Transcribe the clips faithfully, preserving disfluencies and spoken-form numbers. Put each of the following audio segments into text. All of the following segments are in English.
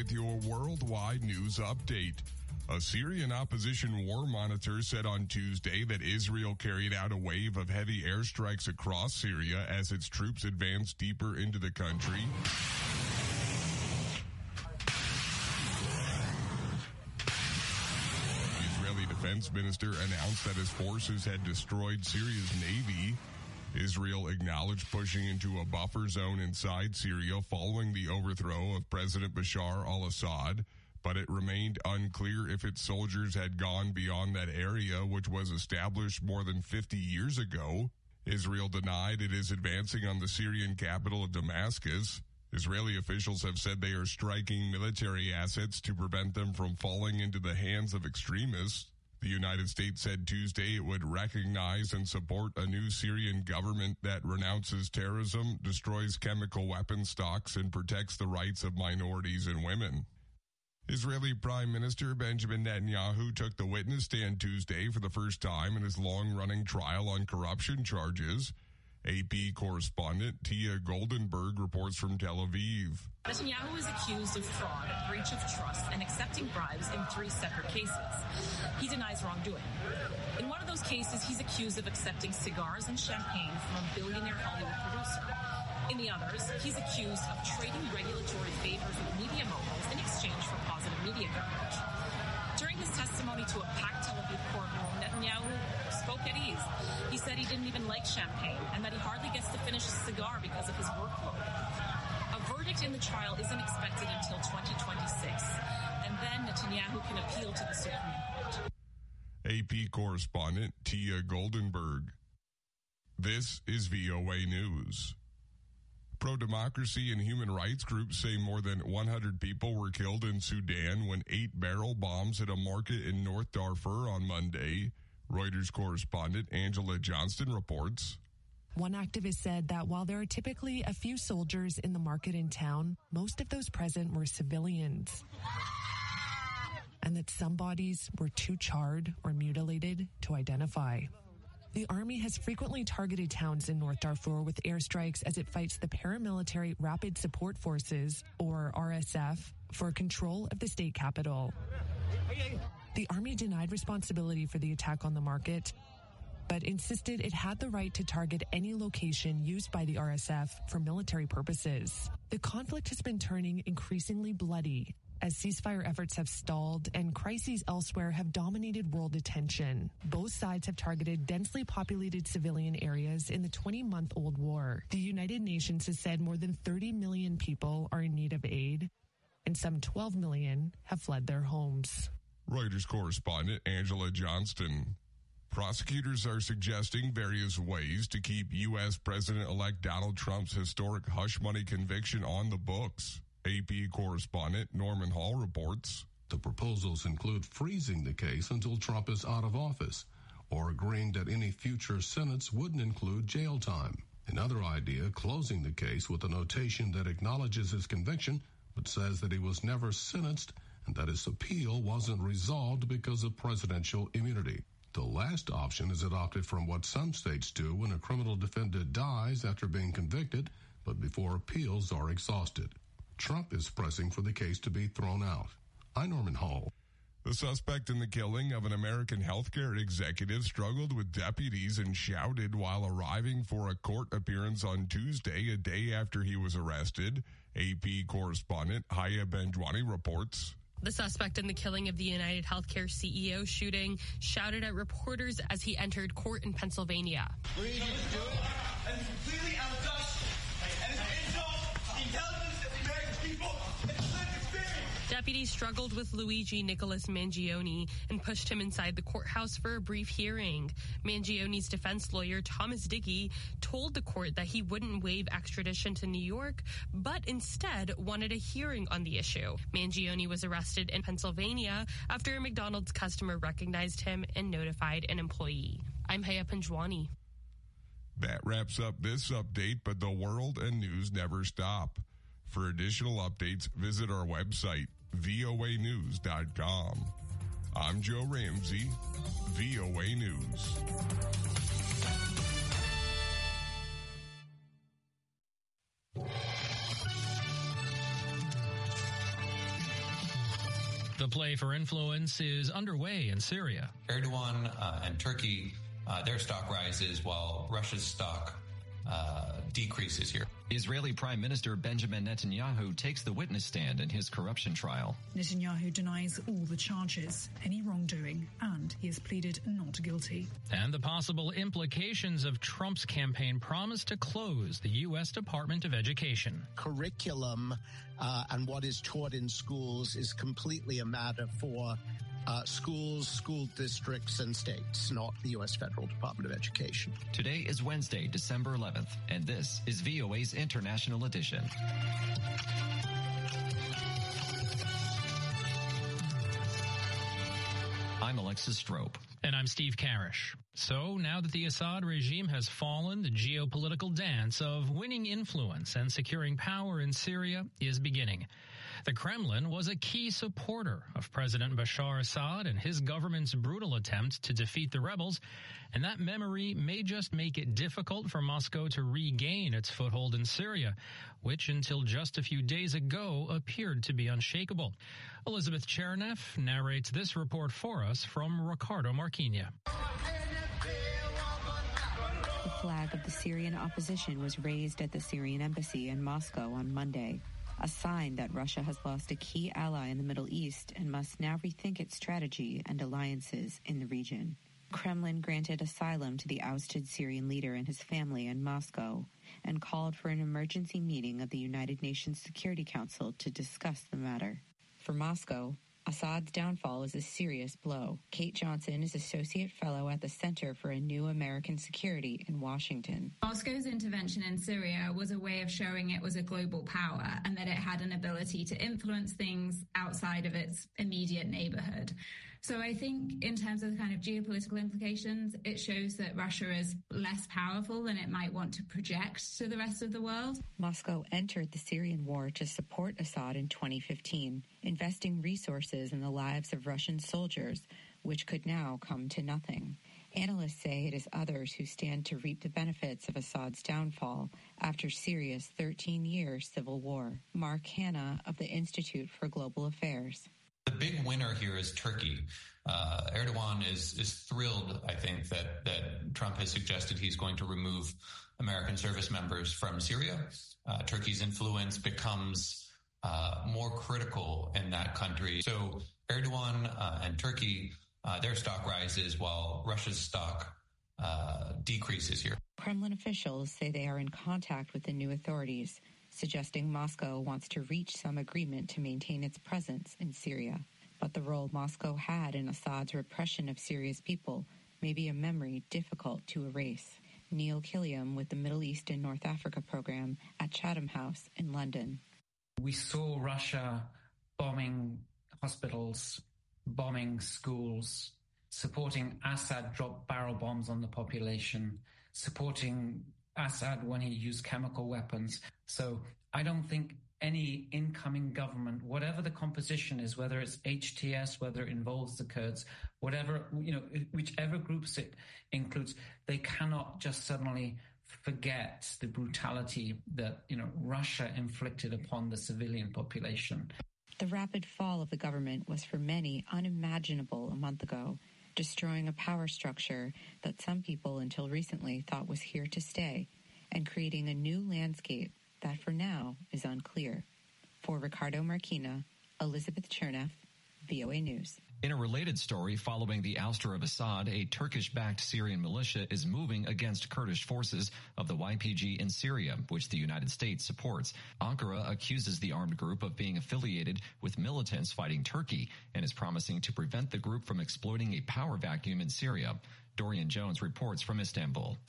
with your worldwide news update. A Syrian opposition war monitor said on Tuesday that Israel carried out a wave of heavy airstrikes across Syria as its troops advanced deeper into the country. The Israeli defense minister announced that his forces had destroyed Syria's navy. Israel acknowledged pushing into a buffer zone inside Syria following the overthrow of President Bashar al-Assad, but it remained unclear if its soldiers had gone beyond that area, which was established more than fifty years ago. Israel denied it is advancing on the Syrian capital of Damascus. Israeli officials have said they are striking military assets to prevent them from falling into the hands of extremists. The United States said Tuesday it would recognize and support a new Syrian government that renounces terrorism, destroys chemical weapon stocks, and protects the rights of minorities and women. Israeli Prime Minister Benjamin Netanyahu took the witness stand Tuesday for the first time in his long-running trial on corruption charges. A P correspondent Tia Goldenberg reports from Tel Aviv. Netanyahu is accused of fraud, breach of trust, and accepting bribes in three separate cases. He denies wrongdoing. In one of those cases, he's accused of accepting cigars and champagne from a billionaire Hollywood producer. In the others, he's accused of trading regulatory favors with media moguls in exchange for positive media coverage. During his testimony to a packed Tel Aviv courtroom, Netanyahu spoke at ease. He said he didn't even like champagne and that he hardly gets to finish a cigar because of his workload. A verdict in the trial isn't expected until twenty twenty-six, and then Netanyahu can appeal to the Supreme Court. A P correspondent Tia Goldenberg. This is V O A News. Pro-democracy and human rights groups say more than one hundred people were killed in Sudan when eight barrel bombs hit a market in North Darfur on Monday. Reuters correspondent Angela Johnston reports. One activist said that while there are typically a few soldiers in the market in town, most of those present were civilians. And that some bodies were too charred or mutilated to identify. The Army has frequently targeted towns in North Darfur with airstrikes as it fights the paramilitary Rapid Support Forces, or R S F, for control of the state capital. The Army denied responsibility for the attack on the market, but insisted it had the right to target any location used by the R S F for military purposes. The conflict has been turning increasingly bloody as ceasefire efforts have stalled and crises elsewhere have dominated world attention. Both sides have targeted densely populated civilian areas in the twenty-month-old war. The United Nations has said more than thirty million people are in need of aid, and some twelve million have fled their homes. Reuters correspondent Angela Johnston. Prosecutors are suggesting various ways to keep U S President-elect Donald Trump's historic hush money conviction on the books. A P correspondent Norman Hall reports. The proposals include freezing the case until Trump is out of office, or agreeing that any future sentence wouldn't include jail time. Another idea, closing the case with a notation that acknowledges his conviction, but says that he was never sentenced and that his appeal wasn't resolved because of presidential immunity. The last option is adopted from what some states do when a criminal defendant dies after being convicted, but before appeals are exhausted. Trump is pressing for the case to be thrown out. I'm Norman Hall. The suspect in the killing of an American healthcare executive struggled with deputies and shouted while arriving for a court appearance on Tuesday, a day after he was arrested. A P correspondent Haya Benjwani reports. The suspect in the killing of the United Healthcare C E O shooting shouted at reporters as he entered court in Pennsylvania. We need you to do it, and it's completely out of touch, and it's an insult to the intelligence of the American people. It's a lived experience. Deputies struggled with Luigi Nicholas Mangione and pushed him inside the courthouse for a brief hearing. Mangione's defense lawyer, Thomas Dickey, told the court that he wouldn't waive extradition to New York, but instead wanted a hearing on the issue. Mangione was arrested in Pennsylvania after a McDonald's customer recognized him and notified an employee. I'm Haya Panjwani. That wraps up this update, but the world and news never stop. For additional updates, visit our website, V O A news dot com. I'm Joe Ramsey, V O A News. The play for influence is underway in Syria. Erdogan uh, and Turkey, uh, their stock rises while Russia's stock uh, decreases here. Israeli Prime Minister Benjamin Netanyahu takes the witness stand in his corruption trial. Netanyahu denies all the charges, any wrongdoing, and he has pleaded not guilty. And the possible implications of Trump's campaign promise to close the U S Department of Education. Curriculum uh, and what is taught in schools is completely a matter for Uh, schools, school districts, and states, not the U S Federal Department of Education. Today is Wednesday, December eleventh, and this is V O A's International Edition. I'm Alexis Strope. And I'm Steve Karish. So now that the Assad regime has fallen, the geopolitical dance of winning influence and securing power in Syria is beginning. The Kremlin was a key supporter of President Bashar Assad and his government's brutal attempt to defeat the rebels, and that memory may just make it difficult for Moscow to regain its foothold in Syria, which until just a few days ago appeared to be unshakable. Elizabeth Chernev narrates this report for us from Ricardo Marquina. The flag of the Syrian opposition was raised at the Syrian embassy in Moscow on Monday, a sign that Russia has lost a key ally in the Middle East and must now rethink its strategy and alliances in the region. Kremlin granted asylum to the ousted Syrian leader and his family in Moscow and called for an emergency meeting of the United Nations Security Council to discuss the matter. For Moscow, Assad's downfall is a serious blow. Kate Johnson is Associate Fellow at the Center for a New American Security in Washington. Moscow's intervention in Syria was a way of showing it was a global power and that it had an ability to influence things outside of its immediate neighborhood. So I think in terms of the kind of geopolitical implications, it shows that Russia is less powerful than it might want to project to the rest of the world. Moscow entered the Syrian war to support Assad in twenty fifteen, investing resources in the lives of Russian soldiers, which could now come to nothing. Analysts say it is others who stand to reap the benefits of Assad's downfall after Syria's thirteen-year civil war. Mark Hanna of the Institute for Global Affairs. The big winner here is Turkey. Uh, Erdogan is is thrilled, I think, that, that Trump has suggested he's going to remove American service members from Syria. Uh, Turkey's influence becomes uh, more critical in that country. So Erdogan uh, and Turkey, uh, their stock rises while Russia's stock uh, decreases here. Kremlin officials say they are in contact with the new authorities, suggesting Moscow wants to reach some agreement to maintain its presence in Syria. But the role Moscow had in Assad's repression of Syria's people may be a memory difficult to erase. Neil Killiam with the Middle East and North Africa program at Chatham House in London. We saw Russia bombing hospitals, bombing schools, supporting Assad drop barrel bombs on the population, supporting Assad when he used chemical weapons. So I don't think any incoming government, whatever the composition is, whether it's H T S, whether it involves the Kurds, whatever, you know, whichever groups it includes, they cannot just suddenly forget the brutality that, you know, Russia inflicted upon the civilian population. The rapid fall of the government was for many unimaginable a month ago, destroying a power structure that some people until recently thought was here to stay, and creating a new landscape that for now is unclear. For Ricardo Marquina, Elizabeth Chernev, V O A News. In a related story, following the ouster of Assad, a Turkish-backed Syrian militia is moving against Kurdish forces of the Y P G in Syria, which the United States supports. Ankara accuses the armed group of being affiliated with militants fighting Turkey and is promising to prevent the group from exploiting a power vacuum in Syria. Dorian Jones reports from Istanbul.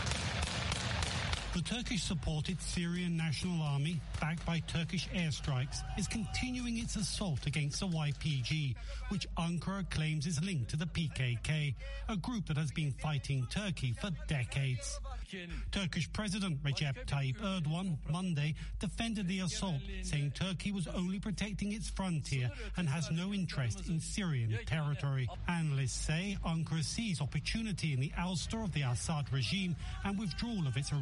The Turkish-supported Syrian National Army, backed by Turkish airstrikes, is continuing its assault against the Y P G, which Ankara claims is linked to the P K K, a group that has been fighting Turkey for decades. Turkish President Recep Tayyip Erdogan Monday defended the assault, saying Turkey was only protecting its frontier and has no interest in Syrian territory. Analysts say Ankara sees opportunity in the ouster of the Assad regime and withdrawal of its Iranian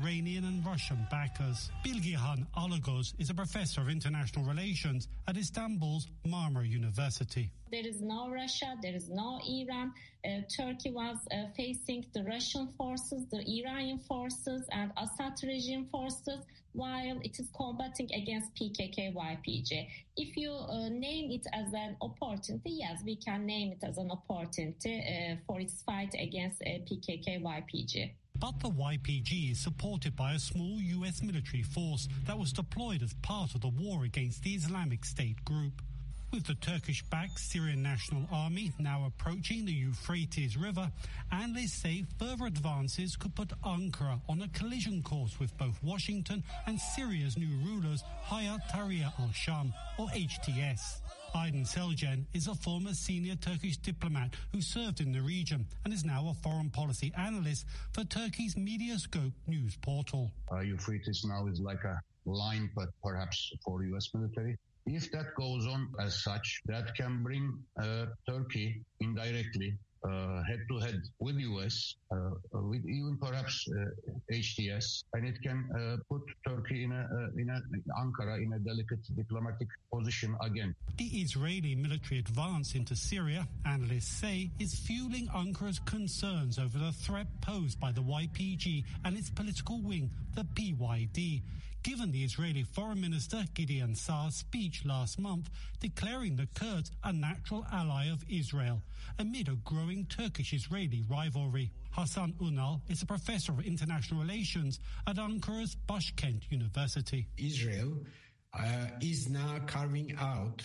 Syrian and Russian backers. Bilgihan Alagöz is a professor of international relations at Istanbul's Marmara University. There is no Russia, there is no Iran. Uh, Turkey was uh, facing the Russian forces, the Iranian forces, and Assad regime forces, while it is combating against P K K Y P G. If you uh, name it as an opportunity, yes, we can name it as an opportunity uh, for its fight against uh, P K K Y P G. But the Y P G is supported by a small U S military force that was deployed as part of the war against the Islamic State group. With the Turkish-backed Syrian National Army now approaching the Euphrates River, analysts say further advances could put Ankara on a collision course with both Washington and Syria's new rulers, Hayat Tahrir al-Sham, or H T S. Aydin Selgen is a former senior Turkish diplomat who served in the region and is now a foreign policy analyst for Turkey's Mediascope news portal. Uh, Euphrates now is like a line, but perhaps for U S military. If that goes on as such, that can bring uh, Turkey indirectly uh, head-to-head with U S, uh, with even perhaps uh, H T S, and it can uh, put Turkey in a, uh, in a Ankara in a delicate diplomatic position again. The Israeli military advance into Syria, analysts say, is fueling Ankara's concerns over the threat posed by the Y P G and its political wing, the P Y D. Given the Israeli Foreign Minister Gideon Saar's speech last month declaring the Kurds a natural ally of Israel amid a growing Turkish-Israeli rivalry. Hasan Unal is a professor of international relations at Ankara's Başkent University. Israel uh, is now carving out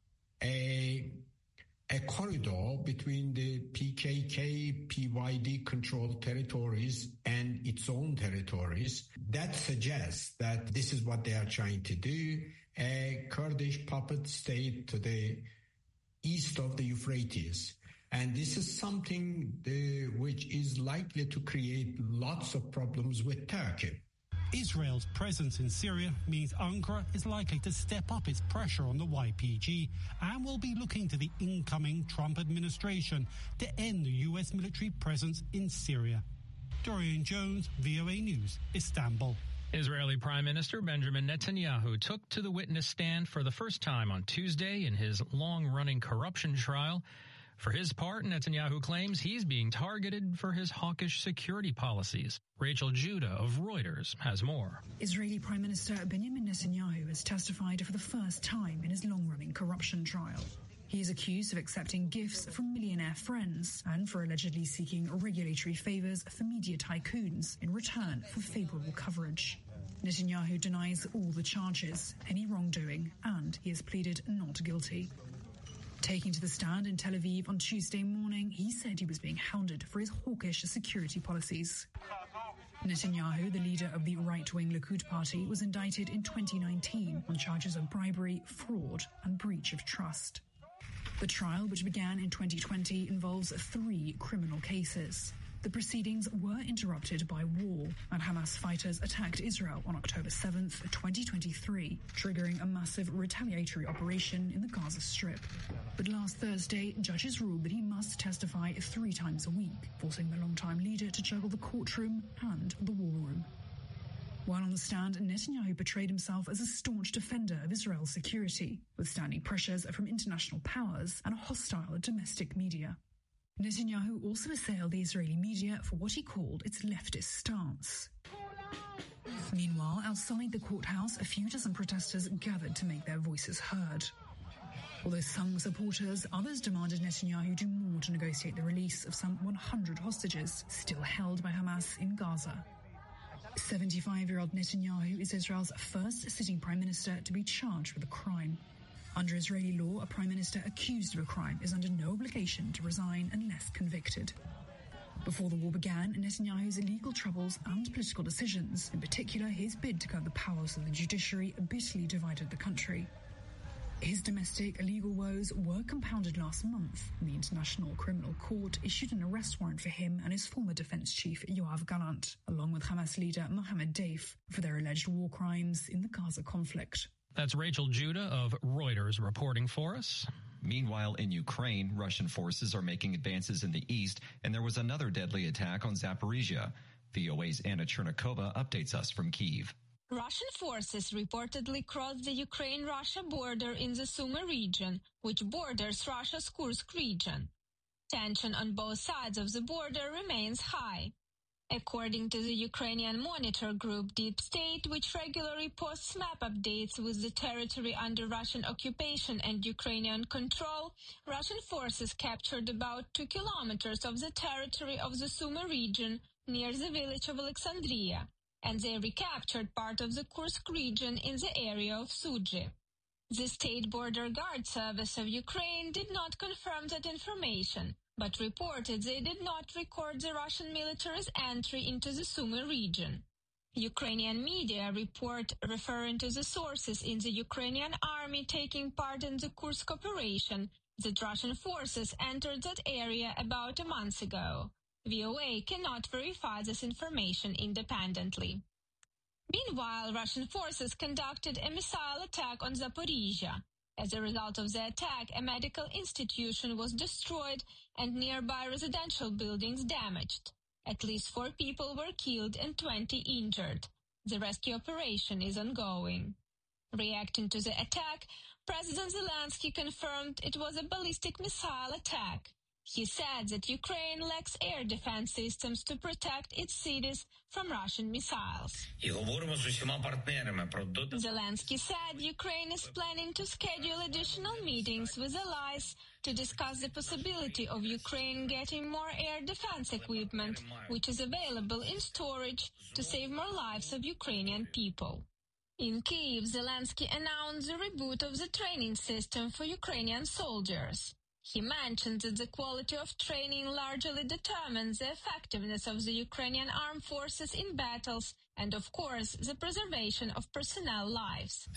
a a corridor between the P K K, P Y D controlled territories and its own territories. That suggests that this is what they are trying to do, a Kurdish puppet state to the east of the Euphrates. And this is something the, which is likely to create lots of problems with Turkey. Israel's presence in Syria means Ankara is likely to step up its pressure on the Y P G and will be looking to the incoming Trump administration to end the U S military presence in Syria. Dorian Jones, V O A News, Istanbul. Israeli Prime Minister Benjamin Netanyahu took to the witness stand for the first time on Tuesday in his long-running corruption trial. For his part, Netanyahu claims he's being targeted for his hawkish security policies. Rachel Judah of Reuters has more. Israeli Prime Minister Benjamin Netanyahu has testified for the first time in his long-running corruption trial. He is accused of accepting gifts from millionaire friends and for allegedly seeking regulatory favors for media tycoons in return for favorable coverage. Netanyahu denies all the charges, any wrongdoing, and he has pleaded not guilty. Taking to the stand in Tel Aviv on Tuesday morning, he said he was being hounded for his hawkish security policies. Netanyahu, the leader of the right-wing Likud party, was indicted in twenty nineteen on charges of bribery, fraud, and breach of trust. The trial, which began in twenty twenty, involves three criminal cases. The proceedings were interrupted by war, and Hamas fighters attacked Israel on October seventh, twenty twenty-three, triggering a massive retaliatory operation in the Gaza Strip. But last Thursday, judges ruled that he must testify three times a week, forcing the longtime leader to juggle the courtroom and the war room. While on the stand, Netanyahu portrayed himself as a staunch defender of Israel's security, withstanding pressures from international powers and a hostile domestic media. Netanyahu also assailed the Israeli media for what he called its leftist stance. Meanwhile, outside the courthouse, a few dozen protesters gathered to make their voices heard. Although some supporters, others demanded Netanyahu do more to negotiate the release of some one hundred hostages still held by Hamas in Gaza. seventy-five-year-old Netanyahu is Israel's first sitting prime minister to be charged with a crime. Under Israeli law, a prime minister accused of a crime is under no obligation to resign unless convicted. Before the war began, Netanyahu's illegal troubles and political decisions, in particular his bid to curb the powers of the judiciary, bitterly divided the country. His domestic illegal woes were compounded last month when the International Criminal Court issued an arrest warrant for him and his former defense chief, Yoav Gallant, along with Hamas leader Mohammed Deif, for their alleged war crimes in the Gaza conflict. That's Rachel Judah of Reuters reporting for us. Meanwhile, in Ukraine, Russian forces are making advances in the east, and there was another deadly attack on Zaporizhia. V O A's Anna Chernikova updates us from Kyiv. Russian forces reportedly crossed the Ukraine-Russia border in the Sumy region, which borders Russia's Kursk region. Tension on both sides of the border remains high. According to the Ukrainian monitor group Deep State, which regularly posts map updates with the territory under Russian occupation and Ukrainian control, Russian forces captured about two kilometers of the territory of the Sumy region near the village of Alexandria, and they recaptured part of the Kursk region in the area of Sudzhy. The State Border Guard Service of Ukraine did not confirm that information, but reported they did not record the Russian military's entry into the Sumy region. Ukrainian media report, referring to the sources in the Ukrainian army taking part in the Kursk operation, that Russian forces entered that area about a month ago. V O A cannot verify this information independently. Meanwhile, Russian forces conducted a missile attack on Zaporizhia. As a result of the attack, a medical institution was destroyed and nearby residential buildings damaged. At least four people were killed and twenty injured. The rescue operation is ongoing. Reacting to the attack, President Zelensky confirmed it was a ballistic missile attack. He said that Ukraine lacks air defense systems to protect its cities from Russian missiles. Zelensky said Ukraine is planning to schedule additional meetings with allies to discuss the possibility of Ukraine getting more air defense equipment, which is available in storage to save more lives of Ukrainian people. In Kyiv, Zelensky announced the reboot of the training system for Ukrainian soldiers. He mentioned that the quality of training largely determines the effectiveness of the Ukrainian armed forces in battles and, of course, the preservation of personnel lives.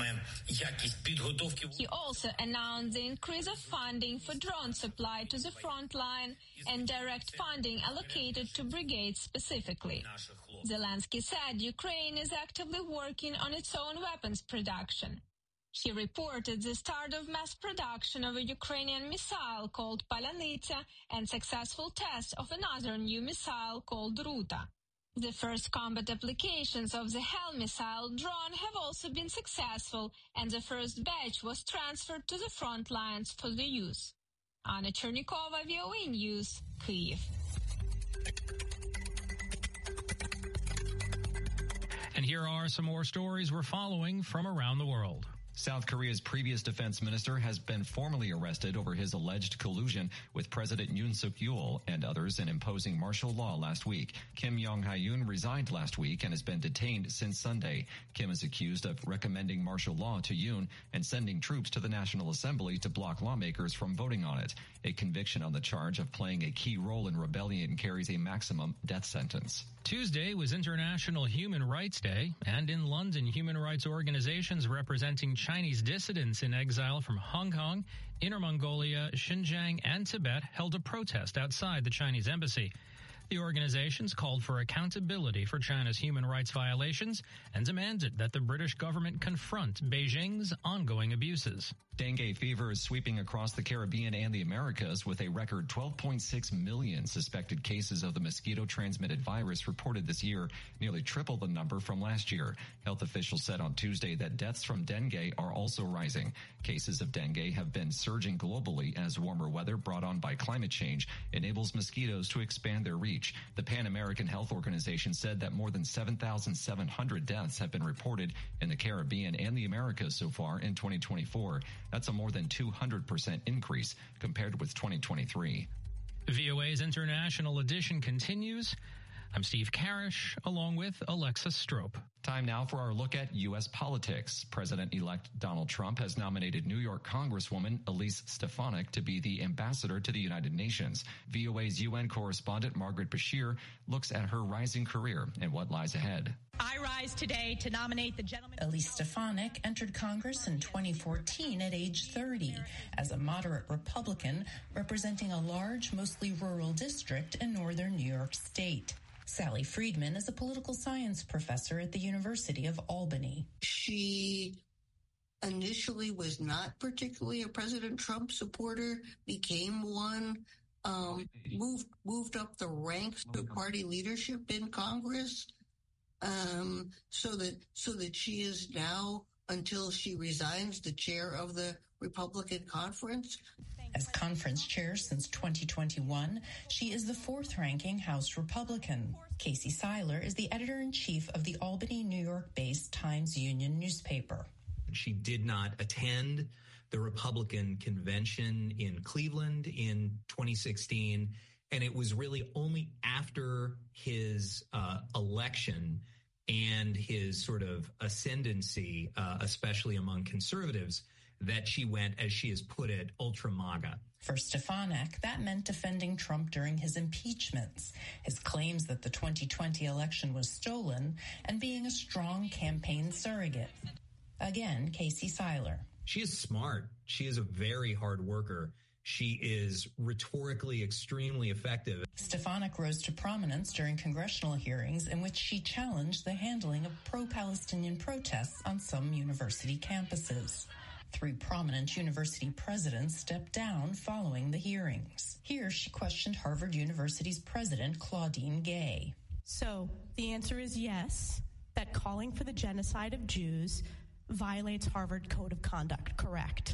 He also announced the increase of funding for drone supply to the front line and direct funding allocated to brigades specifically. Zelensky said Ukraine is actively working on its own weapons production. He reported the start of mass production of a Ukrainian missile called Palyanytsia and successful test of another new missile called Ruta. The first combat applications of the Hell missile drone have also been successful, and the first batch was transferred to the front lines for the use. Anna Chernikova, V O A News, Kyiv. And here are some more stories we're following from around the world. South Korea's previous defense minister has been formally arrested over his alleged collusion with President Yoon Suk-yeol and others in imposing martial law last week. Kim Yong-hyun resigned last week and has been detained since Sunday. Kim is accused of recommending martial law to Yoon and sending troops to the National Assembly to block lawmakers from voting on it. A conviction on the charge of playing a key role in rebellion carries a maximum death sentence. Tuesday was International Human Rights Day, and in London, human rights organizations representing Chinese dissidents in exile from Hong Kong, Inner Mongolia, Xinjiang, and Tibet held a protest outside the Chinese embassy. The organizations called for accountability for China's human rights violations and demanded that the British government confront Beijing's ongoing abuses. Dengue fever is sweeping across the Caribbean and the Americas with a record twelve point six million suspected cases of the mosquito-transmitted virus reported this year, nearly triple the number from last year. Health officials said on Tuesday that deaths from dengue are also rising. Cases of dengue have been surging globally as warmer weather brought on by climate change enables mosquitoes to expand their reach. The Pan American Health Organization said that more than seven thousand seven hundred deaths have been reported in the Caribbean and the Americas so far in twenty twenty-four. That's a more than two hundred percent increase compared with twenty twenty-three. V O A's International Edition continues. I'm Steve Karish, along with Alexa Strope. Time now for our look at U S politics. President-elect Donald Trump has nominated New York Congresswoman Elise Stefanik to be the ambassador to the United Nations. V O A's U N correspondent Margaret Bashir looks at her rising career and what lies ahead. I rise today to nominate the gentleman. Elise Stefanik entered Congress in twenty fourteen at age thirty as a moderate Republican representing a large, mostly rural district in northern New York State. Sally Friedman is a political science professor at the University of Albany. She initially was not particularly a President Trump supporter, became one um, moved moved up the ranks to party leadership in Congress, um, so that so that she is now, until she resigns, the chair of the Republican conference. As conference chair since twenty twenty-one, she is the fourth-ranking House Republican. Casey Seiler is the editor-in-chief of the Albany, New York-based Times-Union newspaper. She did not attend the Republican convention in Cleveland in twenty sixteen, and it was really only after his uh, election and his sort of ascendancy, uh, especially among conservatives, that she went, as she has put it, ultra MAGA. For Stefanik, that meant defending Trump during his impeachments, his claims that the twenty twenty election was stolen, and being a strong campaign surrogate. Again, Casey Seiler. She is smart. She is a very hard worker. She is rhetorically extremely effective. Stefanik rose to prominence during congressional hearings in which she challenged the handling of pro-Palestinian protests on some university campuses. Three prominent university presidents stepped down following the hearings. Here, she questioned Harvard University's president, Claudine Gay. So, the answer is yes, that calling for the genocide of Jews violates Harvard Code of Conduct, correct?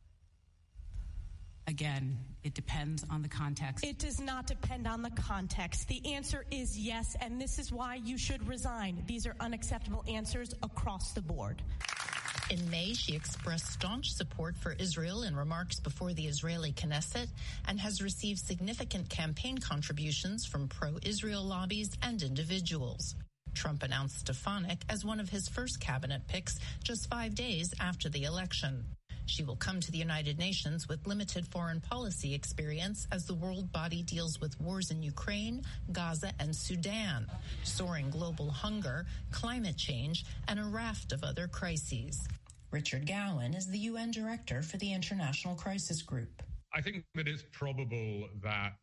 Again, it depends on the context. It does not depend on the context. The answer is yes, and this is why you should resign. These are unacceptable answers across the board. In May, she expressed staunch support for Israel in remarks before the Israeli Knesset and has received significant campaign contributions from pro-Israel lobbies and individuals. Trump announced Stefanik as one of his first cabinet picks just five days after the election. She will come to the United Nations with limited foreign policy experience as the world body deals with wars in Ukraine, Gaza, and Sudan, soaring global hunger, climate change, and a raft of other crises. Richard Gowan is the U N Director for the International Crisis Group. I think that it's probable that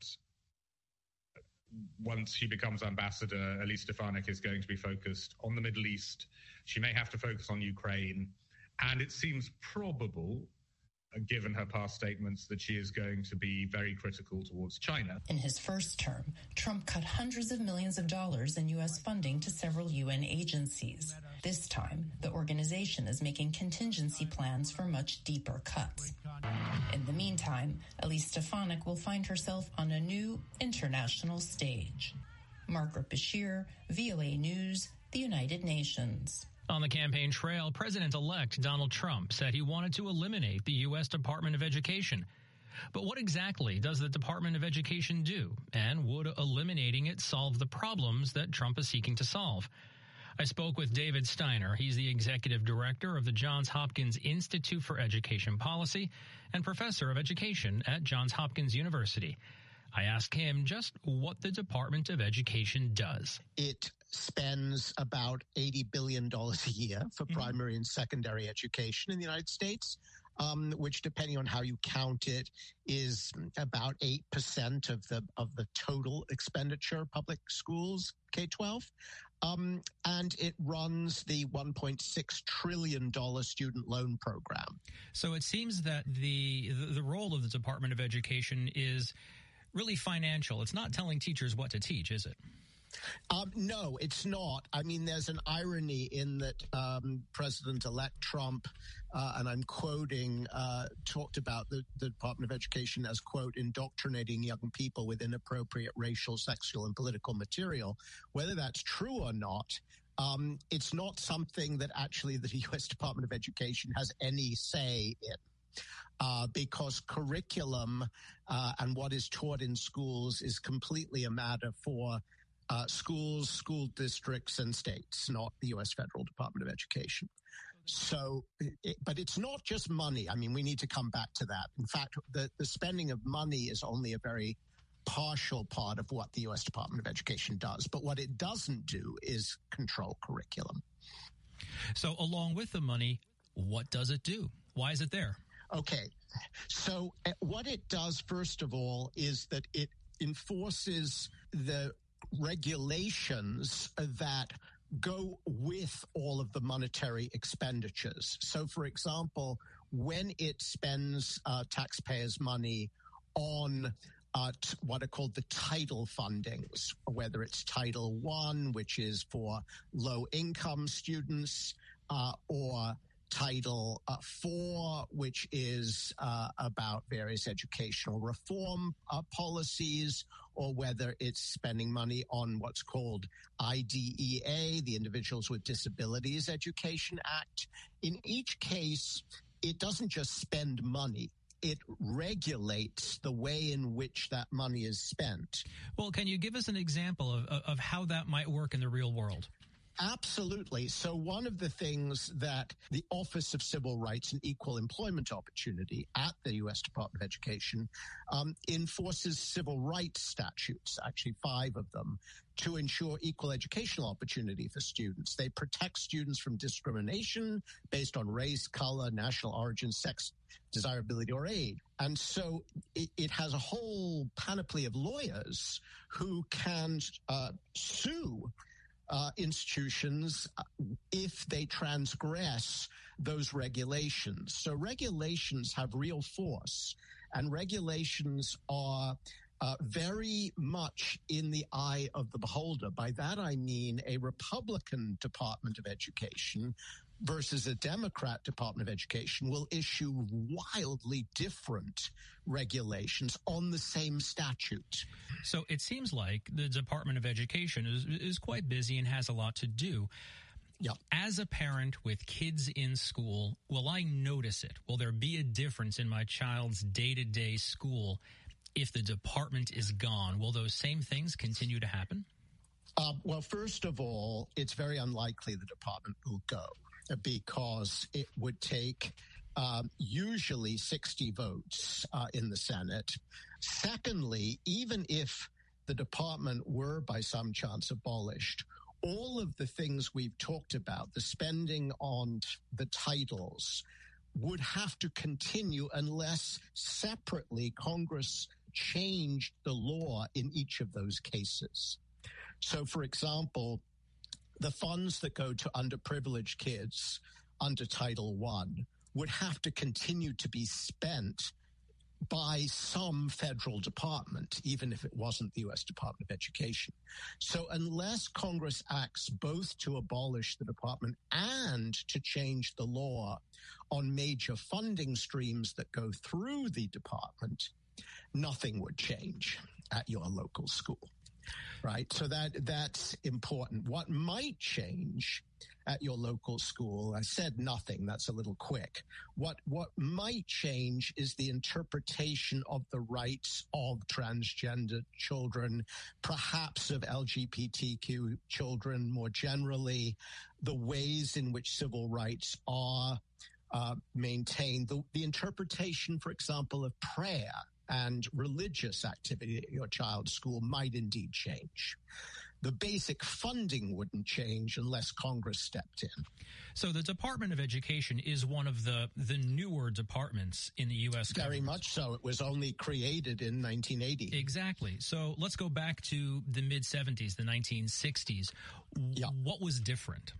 once she becomes ambassador, Elise Stefanik is going to be focused on the Middle East. She may have to focus on Ukraine. And it seems probable, given her past statements, that she is going to be very critical towards China. In his first term, Trump cut hundreds of millions of dollars in U S funding to several U N agencies. This time, the organization is making contingency plans for much deeper cuts. In the meantime, Elise Stefanik will find herself on a new international stage. Margaret Bashir, V O A News, the United Nations. On the campaign trail, President-elect Donald Trump said he wanted to eliminate the U S Department of Education. But what exactly does the Department of Education do? And would eliminating it solve the problems that Trump is seeking to solve? I spoke with David Steiner. He's the executive director of the Johns Hopkins Institute for Education Policy and professor of education at Johns Hopkins University. I asked him just what the Department of Education does. It spends about eighty billion dollars a year for mm-hmm. primary and secondary education in the United States, um, which, depending on how you count it, is about eight percent of the of the total expenditure of public schools, K twelve. Um, and it runs the one point six trillion dollars student loan program. So it seems that the, the the role of the Department of Education is really financial. It's not telling teachers what to teach, is it? Um, no, it's not. I mean, there's an irony in that um, President-elect Trump, uh, and I'm quoting, uh, talked about the, the Department of Education as, quote, indoctrinating young people with inappropriate racial, sexual, and political material. Whether that's true or not, um, it's not something that actually the U S Department of Education has any say in. Uh, because curriculum uh, and what is taught in schools is completely a matter for uh, schools, school districts, and states, not the U S Federal Department of Education. So, it, but it's not just money. I mean, we need to come back to that. In fact, the, the spending of money is only a very partial part of what the U S Department of Education does. But what it doesn't do is control curriculum. So along with the money, what does it do? Why is it there? Okay, so uh, what it does, first of all, is that it enforces the regulations that go with all of the monetary expenditures. So, for example, when it spends uh, taxpayers' money on uh, t- what are called the title fundings, whether it's Title One, which is for low-income students, uh, or Title uh, Four, which is uh, about various educational reform uh, policies, or whether it's spending money on what's called I D E A, the Individuals with Disabilities Education Act. In each case, it doesn't just spend money. It regulates the way in which that money is spent. Well, can you give us an example of, of how that might work in the real world? Absolutely. So one of the things that the Office of Civil Rights and Equal Employment Opportunity at the U S Department of Education um, enforces civil rights statutes, actually five of them, to ensure equal educational opportunity for students. They protect students from discrimination based on race, color, national origin, sex, desirability, or age. And so it, it has a whole panoply of lawyers who can uh, sue Uh, institutions if they transgress those regulations. So regulations have real force, and regulations are uh, very much in the eye of the beholder. By that I mean a Republican Department of Education versus a Democrat Department of Education will issue wildly different regulations on the same statute. So it seems like the Department of Education is, is quite busy and has a lot to do. Yeah. As a parent with kids in school, will I notice it? Will there be a difference in my child's day-to-day school if the department is gone? Will those same things continue to happen? Uh, well, first of all, it's very unlikely the department will go, because it would take um, usually sixty votes uh, in the Senate. Secondly, even if the department were by some chance abolished, all of the things we've talked about, the spending on the titles, would have to continue unless separately Congress changed the law in each of those cases. So, for example, the funds that go to underprivileged kids under Title One would have to continue to be spent by some federal department, even if it wasn't the U S Department of Education. So unless Congress acts both to abolish the department and to change the law on major funding streams that go through the department, nothing would change at your local school. Right. So that that's important. What might change at your local school, I said nothing. That's a little quick. What what might change is the interpretation of the rights of transgender children, perhaps of L G B T Q children more generally, the ways in which civil rights are uh, maintained, the, the interpretation, for example, of prayer and religious activity at your child's school might indeed change. The basic funding wouldn't change unless Congress stepped in. So the Department of Education is one of the, the newer departments in the U S government. Very much so. It was only created in nineteen eighty. Exactly. So let's go back to the mid-seventies, the nineteen sixties. Yeah. What was different?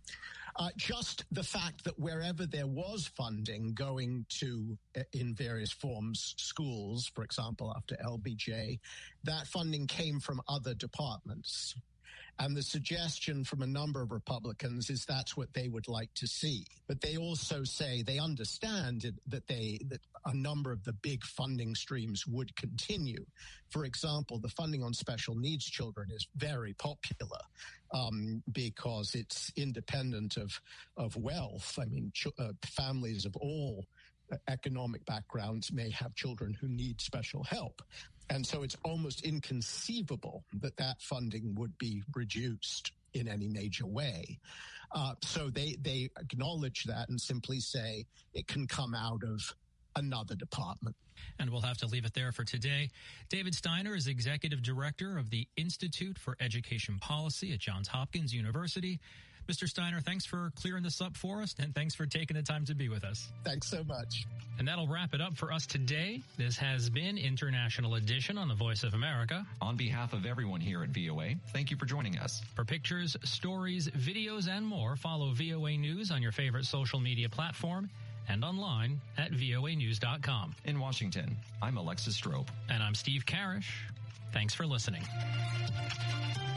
Uh, just the fact that wherever there was funding going to, uh, in various forms, schools, for example, after L B J, that funding came from other departments. And the suggestion from a number of Republicans is that's what they would like to see. But they also say they understand it, that they that a number of the big funding streams would continue. For example, the funding on special needs children is very popular um, because it's independent of of wealth. I mean, ch- uh, families of all economic backgrounds may have children who need special help. And so it's almost inconceivable that that funding would be reduced in any major way. Uh, so they, they acknowledge that and simply say it can come out of another department. And we'll have to leave it there for today. David Steiner is Executive Director of the Institute for Education Policy at Johns Hopkins University. Mister Steiner, thanks for clearing this up for us, and thanks for taking the time to be with us. Thanks so much. And that'll wrap it up for us today. This has been International Edition on the Voice of America. On behalf of everyone here at V O A, thank you for joining us. For pictures, stories, videos, and more, follow V O A News on your favorite social media platform. and online at voa news dot com. In Washington, I'm Alexis Strope. And I'm Steve Karish. Thanks for listening.